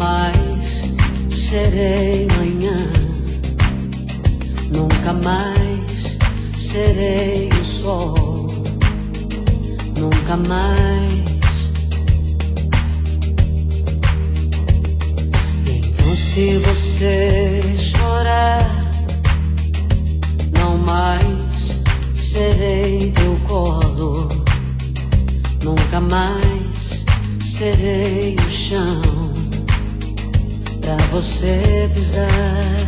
mais serei manhã, nunca mais serei o sol, nunca mais. Então se você chorar, não mais serei teu colo, nunca mais serei o chão pra você pisar.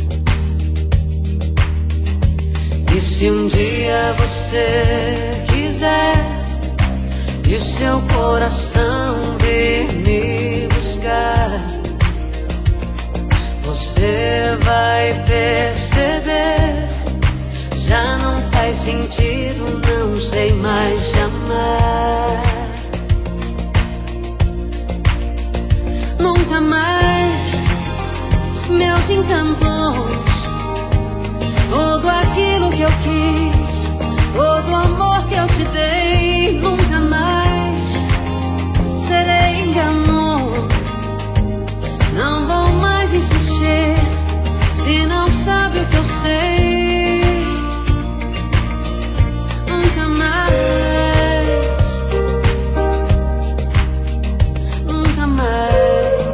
E se um dia você quiser e o seu coração vir me buscar, você vai perceber, já não faz sentido, não sei mais chamar. Nunca mais meus encantos, todo aquilo que eu quis, todo o amor que eu te dei, nunca mais serei engano. Não vou mais insistir se não sabe o que eu sei. Nunca mais, nunca mais.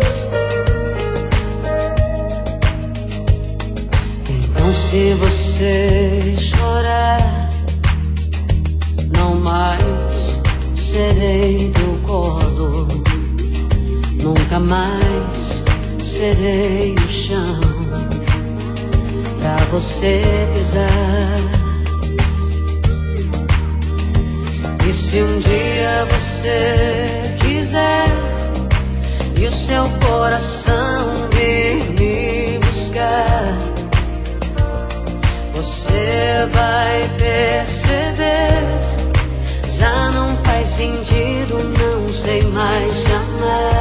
Então se você chorar, não mais serei teu colo, nunca mais serei o chão pra você pisar. E se um dia você quiser e o seu coração vir me buscar, você vai perceber, já não faz sentido, não sei mais chamar.